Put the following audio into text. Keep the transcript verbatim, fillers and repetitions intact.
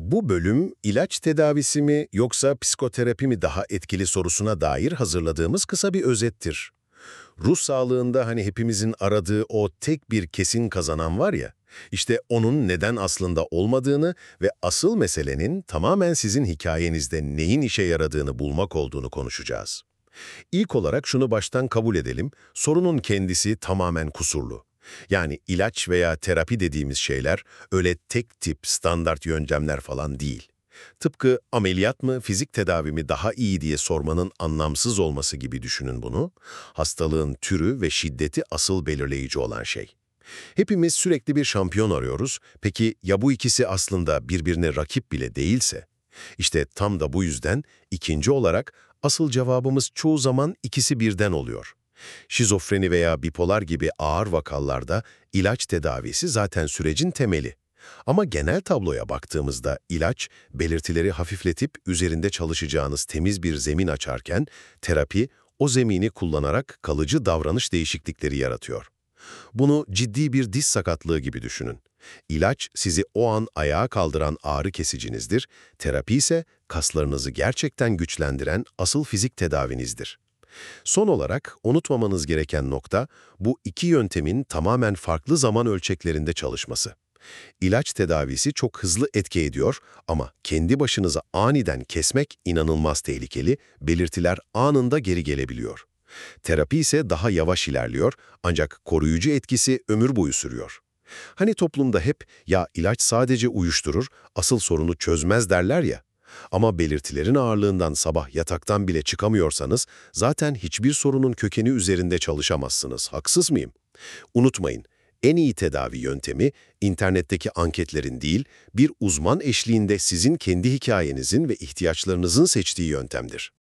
Bu bölüm ilaç tedavisi mi yoksa psikoterapi mi daha etkili sorusuna dair hazırladığımız kısa bir özettir. Ruh sağlığında hani hepimizin aradığı o tek bir kesin kazanan var ya, işte onun neden aslında olmadığını ve asıl meselenin tamamen sizin hikayenizde neyin işe yaradığını bulmak olduğunu konuşacağız. İlk olarak şunu baştan kabul edelim, sorunun kendisi tamamen kusurlu. Yani ilaç veya terapi dediğimiz şeyler öyle tek tip standart yöntemler falan değil. Tıpkı ameliyat mı, fizik tedavi mi daha iyi diye sormanın anlamsız olması gibi düşünün bunu. Hastalığın türü ve şiddeti asıl belirleyici olan şey. Hepimiz sürekli bir şampiyon arıyoruz. Peki ya bu ikisi aslında birbirine rakip bile değilse? İşte tam da bu yüzden ikinci olarak asıl cevabımız çoğu zaman ikisi birden oluyor. Şizofreni veya bipolar gibi ağır vakalarda ilaç tedavisi zaten sürecin temeli. Ama genel tabloya baktığımızda ilaç, belirtileri hafifletip üzerinde çalışacağınız temiz bir zemin açarken, terapi, o zemini kullanarak kalıcı davranış değişiklikleri yaratıyor. Bunu ciddi bir diz sakatlığı gibi düşünün. İlaç sizi o an ayağa kaldıran ağrı kesicinizdir, terapi ise kaslarınızı gerçekten güçlendiren asıl fizik tedavinizdir. Son olarak unutmamanız gereken nokta, bu iki yöntemin tamamen farklı zaman ölçeklerinde çalışması. İlaç tedavisi çok hızlı etki ediyor ama kendi başınıza aniden kesmek inanılmaz tehlikeli, belirtiler anında geri gelebiliyor. Terapi ise daha yavaş ilerliyor ancak koruyucu etkisi ömür boyu sürüyor. Hani toplumda hep ya ilaç sadece uyuşturur, asıl sorunu çözmez derler ya. Ama belirtilerin ağırlığından sabah yataktan bile çıkamıyorsanız zaten hiçbir sorunun kökeni üzerinde çalışamazsınız. Haksız mıyım? Unutmayın, en iyi tedavi yöntemi internetteki anketlerin değil, bir uzman eşliğinde sizin kendi hikayenizin ve ihtiyaçlarınızın seçtiği yöntemdir.